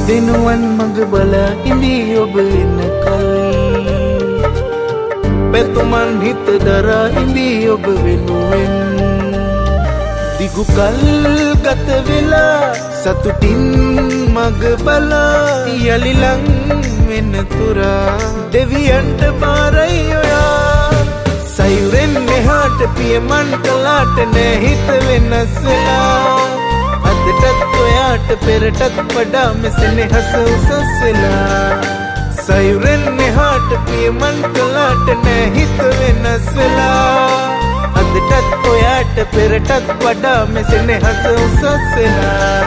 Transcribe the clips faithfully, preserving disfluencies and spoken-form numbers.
දිනුවන් මඟ බලා ඉඳී ඔබ එනකල් පැතුමන් හිත දරා ඉඳී ඔබ වෙනුවෙන් දිගු කල් ගත වෙලා සතුටින් මඟ බලා යලි ලං වෙන තුරා දෙවියන්ට බාරයි ඔයා සයුරෙන් මෙහාට පියමන් කලාට නෑ හිත වෙනස් වෙලා අදටත් ඔයාට පෙරටත් වඩා මෙසෙනෙහස උසස් වෙලා සයුරෙන් මෙහාට පියමන් කලාට නෑ හිත වෙනස් වෙලා අදටත් ඔයාට පෙරටත් වඩා මෙසෙනෙහස උසස් වෙලා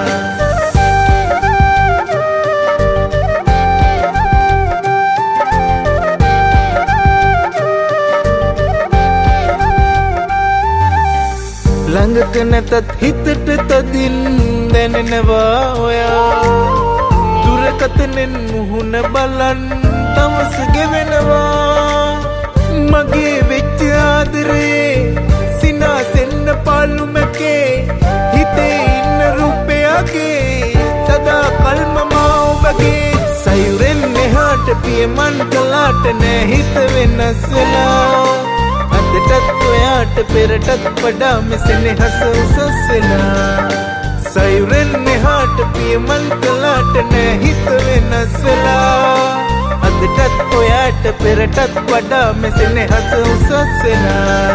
ළඟක නැතත් හිතට තදින් දැනෙනවා ඔයා දුරකතනෙන් මුහුණ බලන් තවස ගෙවෙනවා මගේ වෙච්ච ආදරේ සිනාසෙන්න පාලුමකේ හිතේ ඉන්න රූපයගේ සදා කල්ම මා ඔබගේ සයුරෙන් මෙහාට පියමන් කලාට නෑ හිත වෙනස් වෙලා අදටත් ඔයාට පෙරටත් වඩා මෙසෙනෙහස උසස් වෙලා සයුරෙන් මෙහාට පියමන් කලාට නෑ හිත වෙනස් වෙලා අදටත් ඔයාට පෙරටත් වඩා මෙසෙනෙහස උසස් වෙලා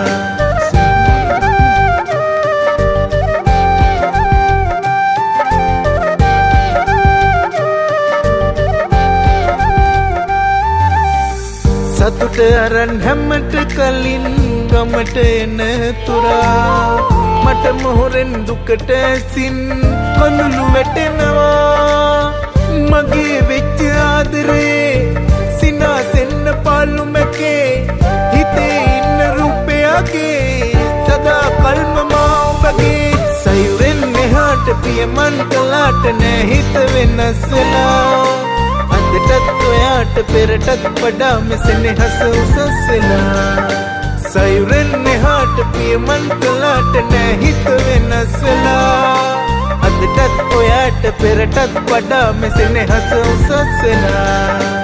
සතුට අරන් හැමට කලින් ගමට එන තුරා මට මොහොරෙන් දුකට ඇසින් කඳුළු වැටෙනවා මගේ වෙච්ච ආදරේ සිනාසෙන්න පාලුමකේ හිතේ ඉන්න රූපයගේ සදා කල්ම මා ඔබගේ සයුරෙන් මෙහාට පියමන් කලාට නෑ හිත වෙනස් වෙලා අදටත් ඔයාට පෙරටත් වඩා මෙසෙනෙහස උසස් වෙලා සයුරෙන් මෙහාට පියමන් කලාට නෑ හිත වෙනස් වෙලා අදටත් ඔයාට පෙරටත් වඩා මෙසෙනෙහස උසස් වෙලා